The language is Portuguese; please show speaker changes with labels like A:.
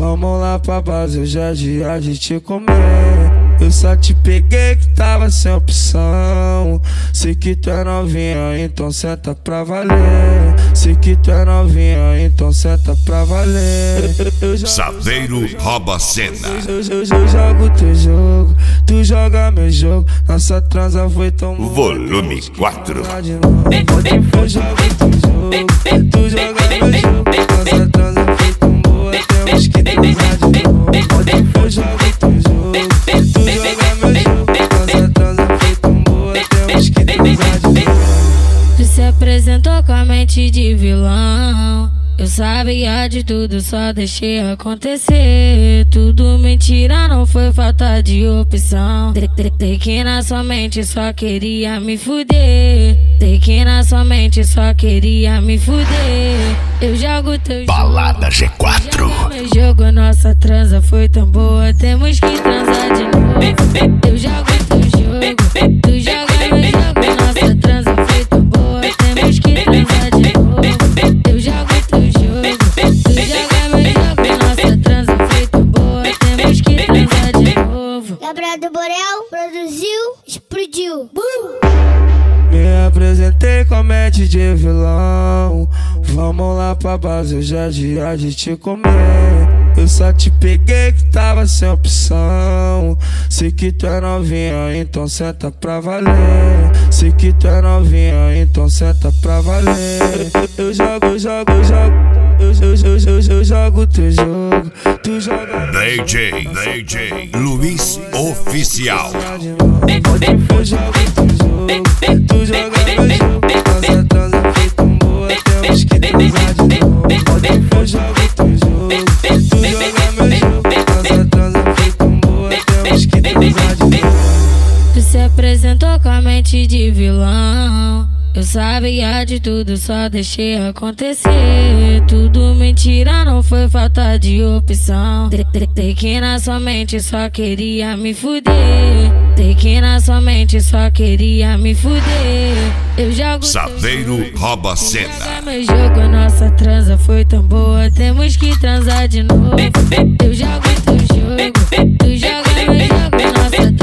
A: Vamos lá pra base, hoje é dia de te comer. Eu só te peguei que tava sem opção. Sei que tu é novinha, então senta pra valer. Sei que tu é novinha, então senta pra valer.
B: Saveiro rouba a cena.
A: Eu jogo teu jogo, tu joga meu jogo. Nossa transa foi tão boa.
B: Volume 4.
A: Eu jogo teu jogo, tu joga meu jogo. Nossa transa foi tão boa, temos que transar de novo. Eu jogo teu jogo, tu joga meu jogo. Nossa transa foi tão boa, temos que transar de novo.
C: Tu se apresentou com a mente de vilão. Eu sabia de tudo, só deixei acontecer. Tudo mentira, não foi falta de opção. Sei que na sua mente só queria me fuder. Sei que na sua mente só queria me fuder. Eu jogo teu jogo,
B: Balada G4.
C: joga meu jogo, nossa transa foi tão boa, temos que transar de novo. Eu jogo teu jogo, tu joga meu jogo, nossa transa foi tão boa, temos que transar de novo. Eu jogo teu jogo, tu joga meu jogo, nossa transa foi tão boa, temos que transar de novo.
D: Gabriel do Borel produziu, explodiu.
A: Me apresentei com a mente de vilão. Vamos lá pra base, hoje é dia de te comer. Eu só te peguei que tava sem opção. Sei que tu é novinha, então senta pra valer. Sei que tu é novinha, então senta pra valer. Eu jogo teu jogo, tu joga
B: DJ Luiz Oficial.
A: Eu jogo teu jogo, tu joga meu jogo. Nossa transa foi tão boa, temos que transar de novo. Eu jogo teu jogo, tu joga meu jogo. Nossa transa foi tão boa, temos que transar de novo.
C: Tu se apresentou com a mente de vilão. Eu sabia de tudo, só deixei acontecer. Tudo mentira, não foi falta de opção. Sei que na sua mente só queria me fuder. Sei que na sua mente só queria me fuder. Eu jogo
B: Saveiro rouba a cena.
C: meu jogo, nossa transa foi tão boa, temos que transar de novo. Eu jogo teu jogo, tu joga meu jogo, nossa